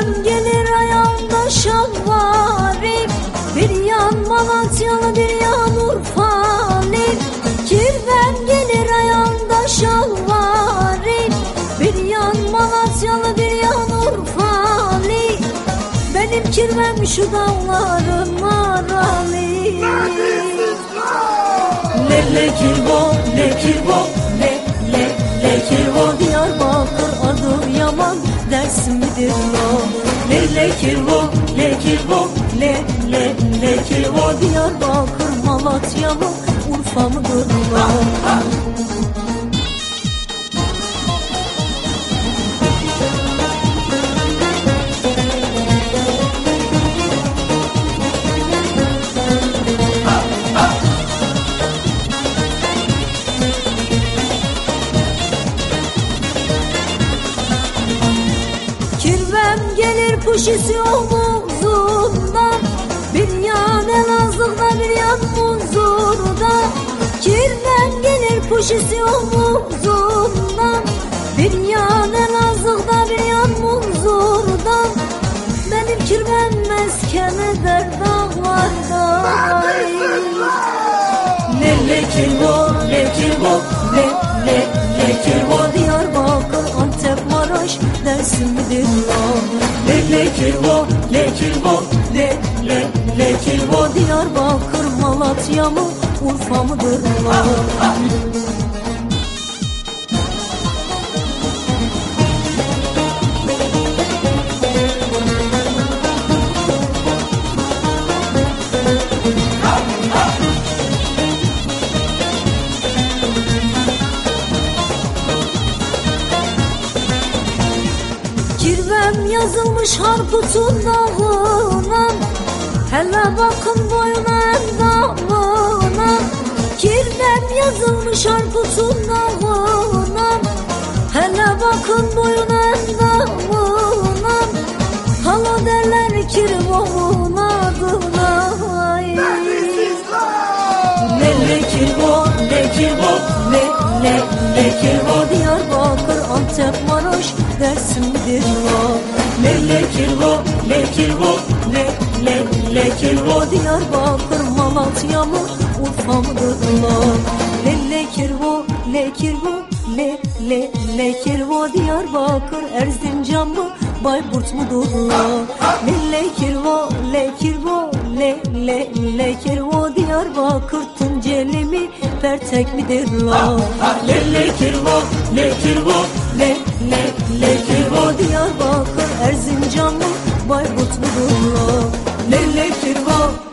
Kirvem gelir ayağımda şalvarım, bir yan Malatyalı bir yan Urfalı. Kirvem gelir ayağımda şalvarım, bir yan Malatyalı bir yan Urfalı. Benim kirvem şu dağların maralı. Le kirvo, le kirvo, le kirvo. Diyarbakır adı yaman, Dersim midir lo? Le kirvo, le kirvo, le kirvo. Diyarbakır Malatya mı, Urfa mıdır lo? Kirvem gelir puşisi omuzundan, bir yan Elazığ'da bir yan Munzur'da. Kirvem gelir puşisi omuzundan, bir yan Elazığ'da bir yan Munzur'da. Benim kirvem mesken eder dağlarda. Le kirvo, le kirvo, le kirvo. Diyarbakır, Antep, Maraş, Dersim midir lo? Le kirvo, le kirvo, le kirvo. Diyarbakır Malatya mı, Urfa mıdır lo? Kirvem yazılmış Harput'un dağına, hele bakın boyuna endamına. Kirvem yazılmış Harput'un dağına, hele bakın boyuna endamına. Hala derler kirvonun adına. Le kirvo, le kirvo, le kirvo. Diyarbakır, Antep, Maraş, Dersim midir lo? Le kirvo, le kirvo, le kirvo. Diyarbakır Malatya mı, Urfa mıdır lo? Le kirvo, le kirvo, le kirvo. Diyarbakır Erzincan mı, Bayburt mudur lo? Le kirvo, le kirvo, le kirvo. Diyarbakır Tunceli mi, Pertek midir lo? Le kirvo, le kirvo, le kirvo. Diyarbakır Erzincan mı, Bayburt mudur lo? Le kirvo.